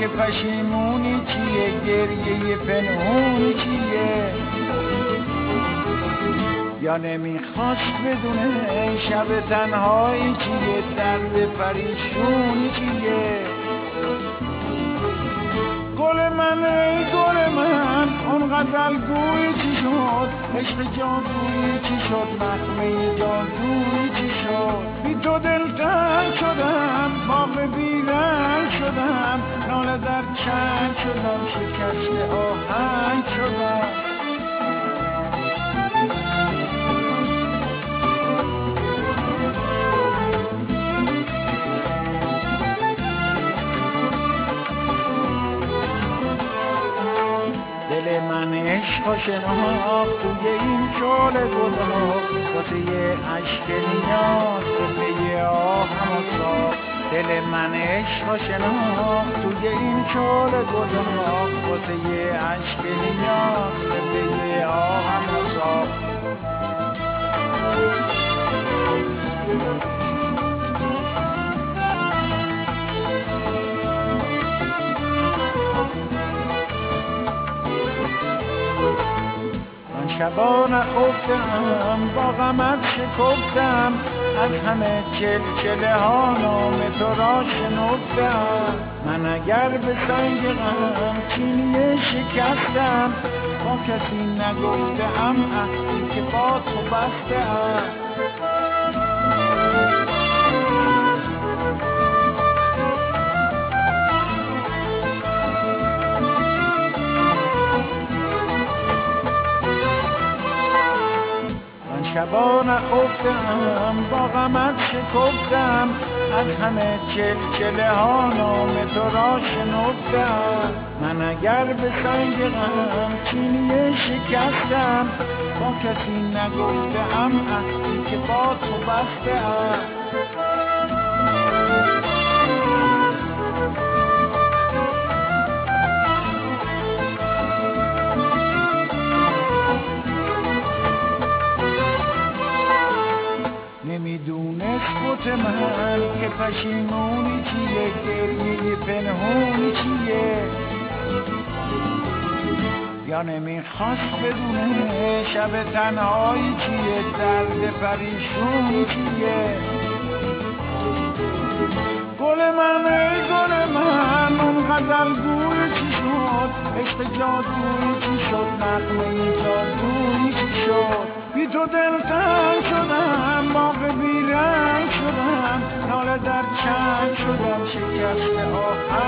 که پشیمونی چیه، گریه پنهونی چیه؟ یا نمیخواست بدونه شب تنهایی چیه، درد پریشونی چیه؟ گل من ای گل من، اون غزلگوی چی شد؟ عشق جادویی چی شد؟ نغمه جادویی چی شد؟ بی تو دلتنگ شدم، باغ بیرنگ شدم، ناله در چنگ شدم، شکست آهنگ شدم. دل من عشق و شناخت توی این شعله گداخت، واسه یه عشق نیاز به پی آهم و ساخت. دل من عشق و شناخت توی این شعله گداخت، واسه یه عشق نیاز به پی آهم و ساخت. شبا نخفتم، با غمت شکفتم، از همه چلچله ها نام تو را شنفتم. من اگر به سنگ غم چینی شکستم، با کسی نگفتم عهدی که با تو بستم. شبا نخفتم، با غمت شکفتم، از همه چلچله ها نام تو را شنفتم. من اگر به سنگ غم چینی شکستم، با کسی نگفتم عهدی که با تو بستم. نمیدونست بوت من که پشیمونی چیه، گریه پنهونی چیه؟ یا نمیخواست بدونه شب تنهایی چیه، درد پریشونی چیه؟ گل من ای گل من، اون غزلگوی چی شد؟ عشق جادویی چی شد؟ نغمه جادویی چی شد؟ بی تو دلتنگ شدم، باغ بیرنگ شدم، ناله در چنگ شدم، شکست آهنگ